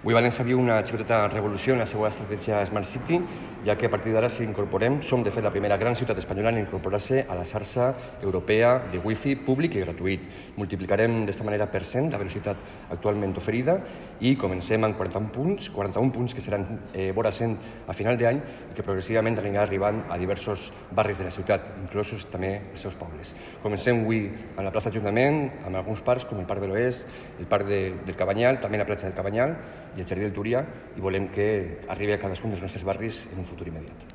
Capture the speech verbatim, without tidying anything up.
Avui València viu una xicoteta revolució en la seva estratègia Smart City, ja que a partir d'ara s'incorporem, som de fet la primera gran ciutat espanyola en incorporar-se a la xarxa europea de wifi públic i gratuït. Multiplicarem d'esta manera per cent la velocitat actualment oferida i comencem amb quaranta-un punts, quaranta-un punts que seran eh, vora cent a final d'any i que progressivament anirà arribant a diversos barris de la ciutat, inclosos també els seus pobles. Comencem avui a la plaça Ajuntament, amb alguns parcs com el Parc de l'Oest, el Parc de, del Cabanyal, també la platja del Cabanyal i el Jardí del Túria, i volem que arribi a cadascun dels nostres barris en un futur immediat.